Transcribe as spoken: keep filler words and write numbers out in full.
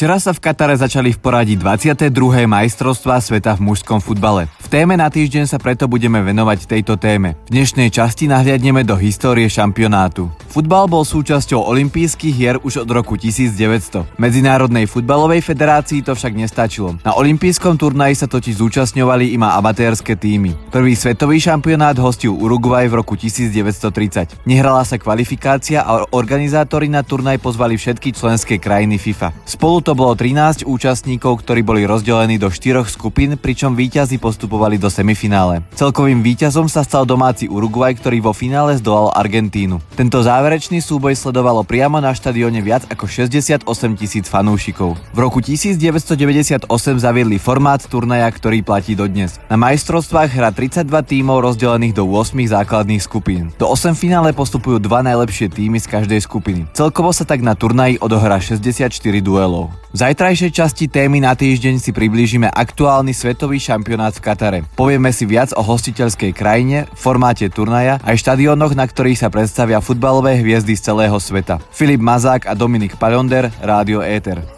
Včera sa v Katare začali v poradí dvadsiate druhé majstrovstvá sveta v mužskom futbale. V téme na týždeň sa preto budeme venovať tejto téme. V dnešnej časti nahliadneme do histórie šampionátu. Futbal bol súčasťou olympijských hier už od roku tisícdeväťsto. Medzinárodnej futbalovej federácii to však nestačilo. Na olympijskom turnaji sa totiž zúčastňovali iba amatérske tímy. Prvý svetový šampionát hostil Uruguay v roku tisícdeväťstotridsať. Nehrala sa kvalifikácia a organizátori na turnaj pozvali všetky členské krajiny FIFA. Spolu to bolo trinásť účastníkov, ktorí boli rozdelení do štyroch skupín, pričom víťazi postupovali do semifinále. Celkovým víťazom sa stal domáci Uruguay, ktorý vo finále zdolal Argentínu. Tento záverečný súboj sledovalo priamo na štadióne viac ako šesťdesiatosem tisíc fanúšikov. V roku tisícdeväťstodeväťdesiatosem zaviedli formát turnaja, ktorý platí dodnes. Na majstrovstvách hrá tridsaťdva tímov rozdelených do ôsmich základných skupín. Do osemfinále postupujú dva najlepšie tímy z každej skupiny. Celkovo sa tak na turnaji odohrá šesťdesiatštyri duelov. V zajtrajšej časti témy na týždeň si priblížime aktuálny svetový šampionát v Katare. Povieme si viac o hostiteľskej krajine, formáte turnaja aj štadiónoch, na ktorých sa predstavia futbalové hviezdy z celého sveta. Filip Mazák a Dominik Paľonder, Rádio Éter.